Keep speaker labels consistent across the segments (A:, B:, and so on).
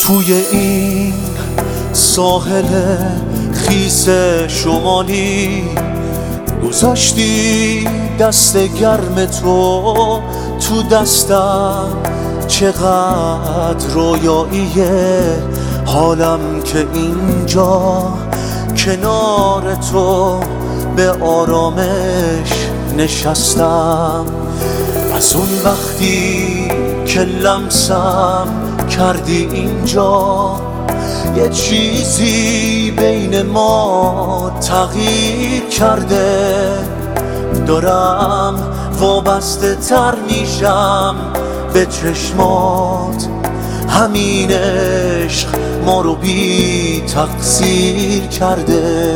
A: توی این ساحل خیس شمالی گذاشتی دست گرم تو دستم، چقدر رویاییه حالم که اینجا کنار تو به آرامش نشستم. از اون وقتی که لمسم کردی اینجا یه چیزی بین ما تغییر کرده، دارم وابسته تر میشم به چشمات، همین عشق ما رو بی تقصیر کرده.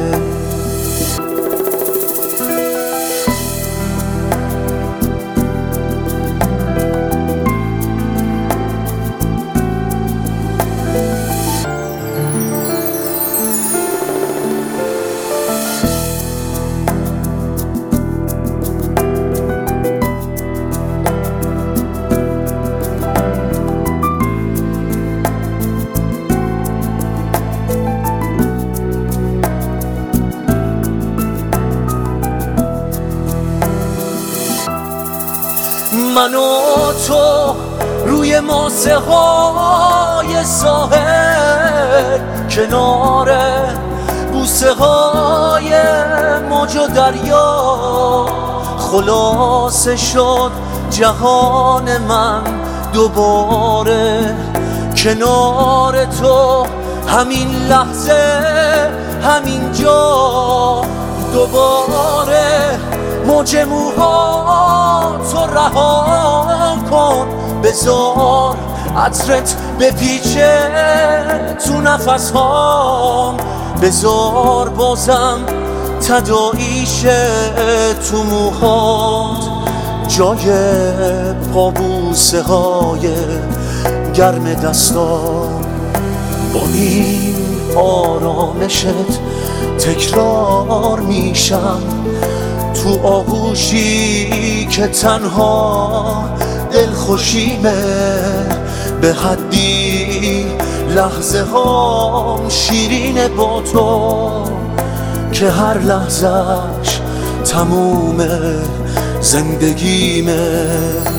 A: من و تو روی ماسه های ساحل، کنار بوسه های موج و دریا، خلاصه شد جهان من دوباره کنار تو، همین لحظه همین جا دوباره. موج موهاتو رها کن، بذار عطرت بپیچه تو نفس هام، بذار بازم تداعیشه تو موهات، جای پابوسه های گرم دستام. با این آرامشت تکرار میشم تو آغوشی که تنها دلخوشیمه، به حدی لحظه هام شیرینه با تو که هر لحظهش تموم زندگیمه.